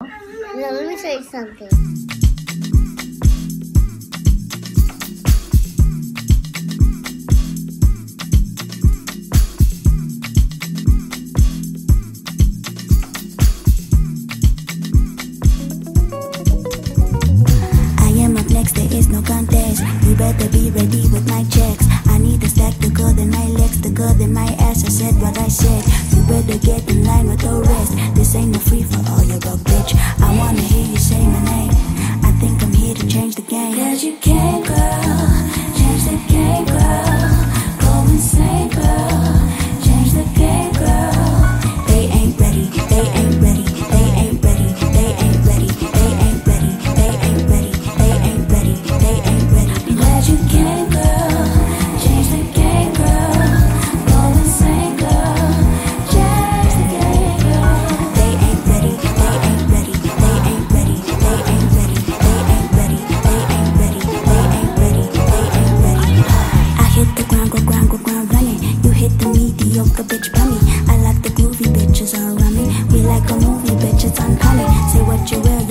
Now let me show you something. I am up next, there is no contest. You better be ready with my checks. I need a stack the good than my legs, the good than my ass. I said what I said. You better get in line with the rest. This ain't no free for all, you broke bitch. I wanna hear you say my name. I think I'm here to change the game. Cause you can, girl. Change the game, girl. Go insane, girl. Change the game, girl. They ain't ready, they ain't ready, they ain't ready, they ain't ready, they ain't ready, they ain't ready, they ain't ready, they ain't ready. I'm glad you came, girl. Change the game, girl. Go insane, girl. Change the game, girl. They ain't ready, they ain't ready, they ain't ready, they ain't ready, they ain't ready, they ain't ready, they ain't ready, they ain't ready. I hit the ground, go ground, go ground running. You hit the mediocre bitch bummy. I like the groovy bitches around me. We like a movie, bitches unfunny. Say what you will,